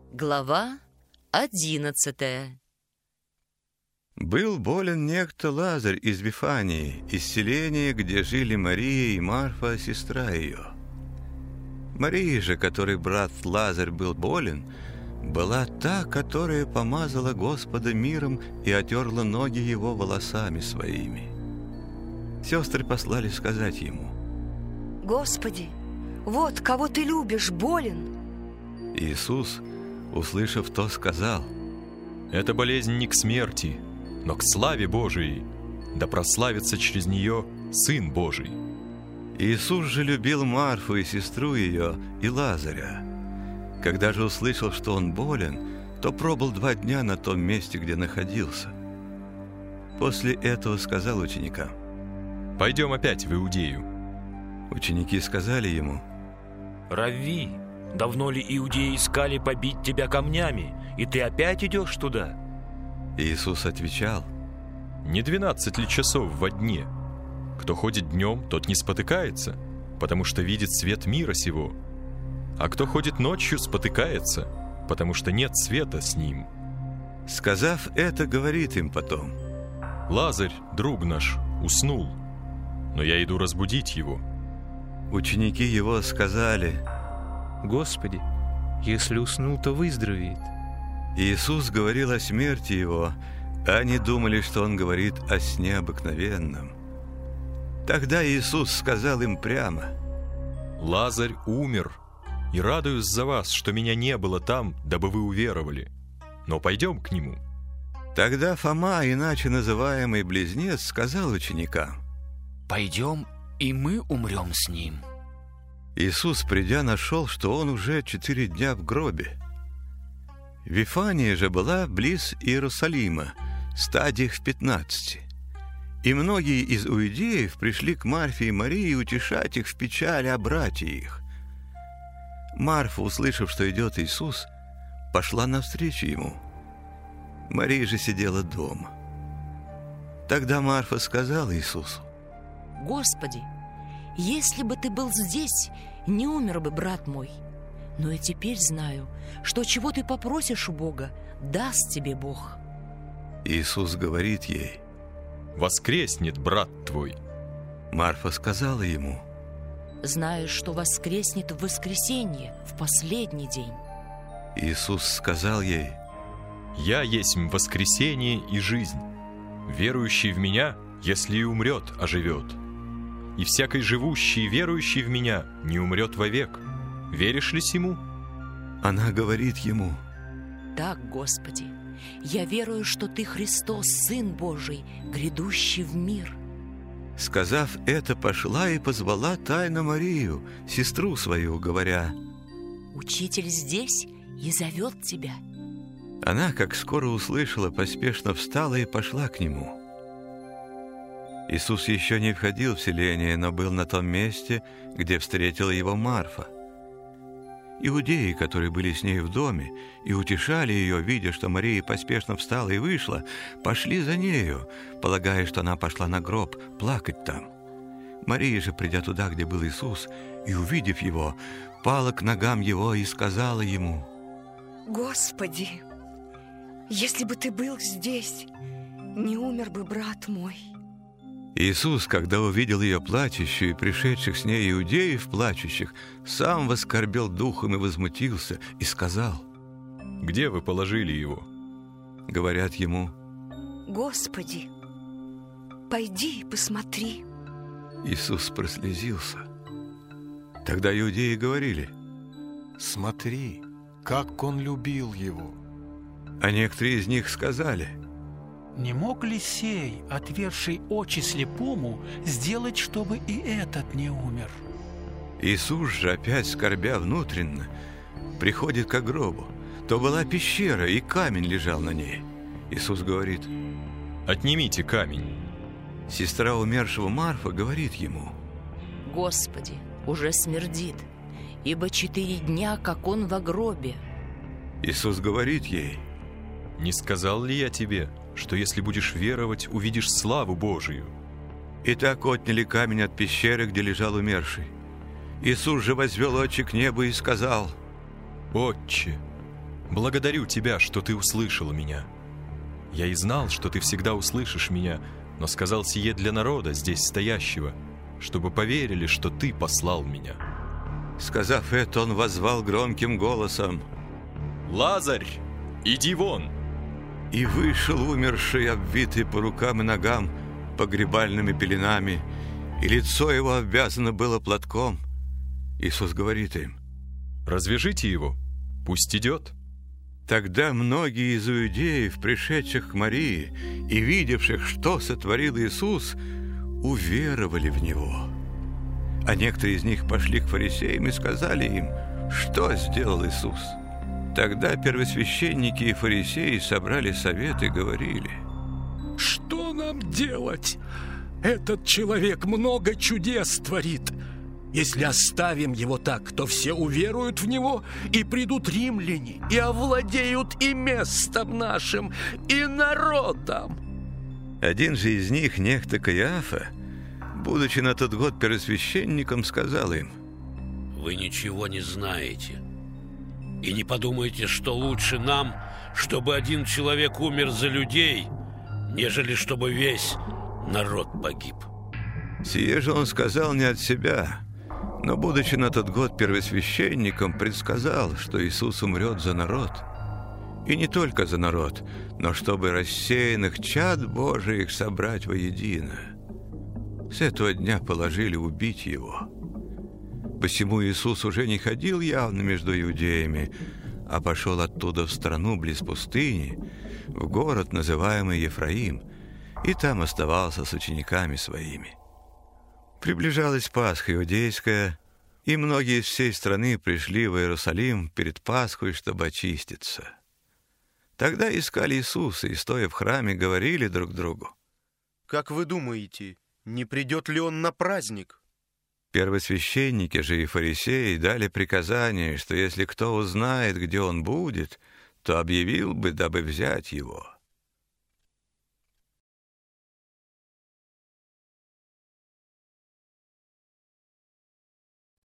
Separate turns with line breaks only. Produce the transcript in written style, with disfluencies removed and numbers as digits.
Глава 11.
Был болен некто Лазарь из Вифании, из селения, где жили Мария и Марфа, сестра ее. Мария же, которой брат Лазарь был болен, была та, которая помазала Господа миром и отерла ноги его волосами своими. Сестры послали сказать ему:
«Господи, вот кого ты любишь, болен».
Иисус, услышав то, сказал:
«Эта болезнь не к смерти, но к славе Божией, да прославится через нее Сын Божий».
Иисус же любил Марфу и сестру ее, и Лазаря. Когда же услышал, что он болен, то пробыл 2 дня на том месте, где находился. После этого сказал ученикам:
«Пойдем опять в Иудею».
Ученики сказали ему:
«Равви, давно ли иудеи искали побить тебя камнями, и ты опять идешь туда?»
Иисус отвечал:
«Не 12 ли часов во дне? Кто ходит днем, тот не спотыкается, потому что видит свет мира сего. А кто ходит ночью, спотыкается, потому что нет света с ним».
Сказав это, говорит им потом:
«Лазарь, друг наш, уснул, но я иду разбудить его».
Ученики его сказали:
«Господи, если уснул, то выздоровеет».
Иисус говорил о смерти его, а они думали, что он говорит о сне обыкновенном. Тогда Иисус сказал им прямо:
«Лазарь умер, и радуюсь за вас, что меня не было там, дабы вы уверовали. Но пойдем к нему».
Тогда Фома, иначе называемый Близнец, сказал ученикам:
«Пойдем, и мы умрем с ним».
Иисус, придя, нашел, что он уже 4 дня в гробе. Вифания же была близ Иерусалима, стадиях в 15. И многие из иудеев пришли к Марфе и Марии утешать их в печали о брате их. Марфа, услышав, что идет Иисус, пошла навстречу ему. Мария же сидела дома. Тогда Марфа сказала Иисусу:
«Господи, если бы ты был здесь, не умер бы брат мой. Но и теперь знаю, что чего ты попросишь у Бога, даст тебе Бог».
Иисус говорит ей:
«Воскреснет брат твой».
Марфа сказала ему:
«Знаешь, что воскреснет в воскресенье, в последний день».
Иисус сказал ей:
«Я есть воскресение и жизнь. Верующий в Меня, если и умрет, оживет. И всякий живущий и верующий в Меня не умрет вовек. Веришь ли сему?»
Она говорит ему:
«Так, Господи, я верую, что Ты Христос, Сын Божий, грядущий в мир».
Сказав это, пошла и позвала тайно Марию, сестру свою, говоря:
«Учитель здесь и зовет тебя».
Она, как скоро услышала, поспешно встала и пошла к нему. Иисус еще не входил в селение, но был на том месте, где встретила его Марфа. Иудеи, которые были с ней в доме и утешали ее, видя, что Мария поспешно встала и вышла, пошли за нею, полагая, что она пошла на гроб плакать там. Мария же, придя туда, где был Иисус, и увидев его, пала к ногам его и сказала ему:
«Господи, если бы ты был здесь, не умер бы брат мой».
Иисус, когда увидел ее плачущую и пришедших с ней иудеев плачущих, сам воскорбел духом и возмутился, и сказал:
«Где вы положили его?»
Говорят ему:
«Господи, пойди и посмотри».
Иисус прослезился. Тогда иудеи говорили:
«Смотри, как он любил его».
А некоторые из них сказали:
«Не мог ли сей, отверший очи слепому, сделать, чтобы и этот не умер?»
Иисус же, опять скорбя внутренно, приходит к гробу. То была пещера, и камень лежал на ней. Иисус говорит:
«Отнимите камень».
Сестра умершего Марфа говорит ему:
«Господи, уже смердит, ибо 4 дня, как он во гробе».
Иисус говорит ей:
«Не сказал ли я тебе, что если будешь веровать, увидишь славу Божию?»
Итак, отняли камень от пещеры, где лежал умерший. Иисус же возвел очи к небу и сказал:
«Отче, благодарю Тебя, что Ты услышал меня. Я и знал, что Ты всегда услышишь меня, но сказал сие для народа, здесь стоящего, чтобы поверили, что Ты послал меня».
Сказав это, он воззвал громким голосом:
«Лазарь, иди вон!»
И вышел умерший, обвитый по рукам и ногам погребальными пеленами, и лицо его обвязано было платком. Иисус говорит им:
«Развяжите его, пусть идет».
Тогда многие из иудеев, пришедших к Марии и видевших, что сотворил Иисус, уверовали в Него. А некоторые из них пошли к фарисеям и сказали им, что сделал Иисус. Тогда первосвященники и фарисеи собрали совет и говорили:
«Что нам делать? Этот человек много чудес творит. Если оставим его так, то все уверуют в него, и придут римляне, и овладеют и местом нашим, и народом».
Один же из них, некто Каиафа, будучи на тот год первосвященником, сказал им:
«Вы ничего не знаете, и не подумайте, что лучше нам, чтобы один человек умер за людей, нежели чтобы весь народ погиб».
Сие же он сказал не от себя, но, будучи на тот год первосвященником, предсказал, что Иисус умрет за народ. И не только за народ, но чтобы рассеянных чад Божиих собрать воедино. С этого дня положили убить его. Посему Иисус уже не ходил явно между иудеями, а пошел оттуда в страну близ пустыни, в город, называемый Ефраим, и там оставался с учениками своими. Приближалась Пасха иудейская, и многие из всей страны пришли в Иерусалим перед Пасхой, чтобы очиститься. Тогда искали Иисуса и, стоя в храме, говорили друг другу:
«Как вы думаете, не придет ли он на праздник?»
Первосвященники же и фарисеи дали приказание, что если кто узнает, где он будет, то объявил бы, дабы взять его.